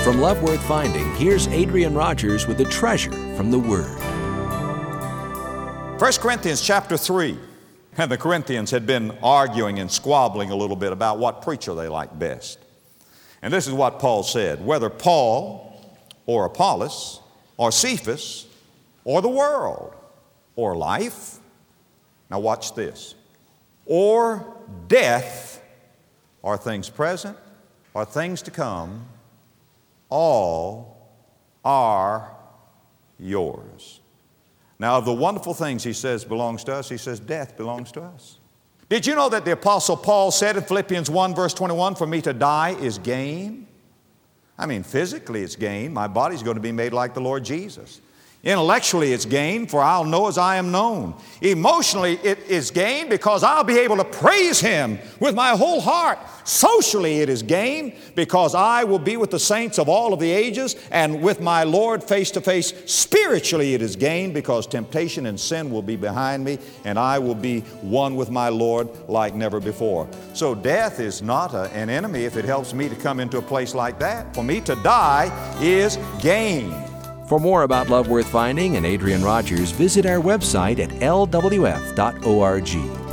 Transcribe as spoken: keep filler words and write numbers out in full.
From Love Worth Finding, here's Adrian Rogers with a treasure from the Word. First Corinthians chapter three. And the Corinthians had been arguing and squabbling a little bit about what preacher they liked best. And this is what Paul said: whether Paul or Apollos or Cephas or the world or life, now watch this, or death or things present or things to come, all are yours. Now, of the wonderful things he says belongs to us, he says death belongs to us. Did you know that the Apostle Paul said in Philippians one verse twenty-one, for me to die is gain? I mean, physically it's gain. My body's going to be made like the Lord Jesus. Intellectually it's gain, for I'll know as I am known. Emotionally it is gain because I'll be able to praise Him with my whole heart. Socially it is gain because I will be with the saints of all of the ages and with my Lord face to face. Spiritually it is gain because temptation and sin will be behind me and I will be one with my Lord like never before. So death is not a, an enemy if it helps me to come into a place like that. For me to die is gain. For more about Love Worth Finding and Adrian Rogers, visit our website at L W F dot org.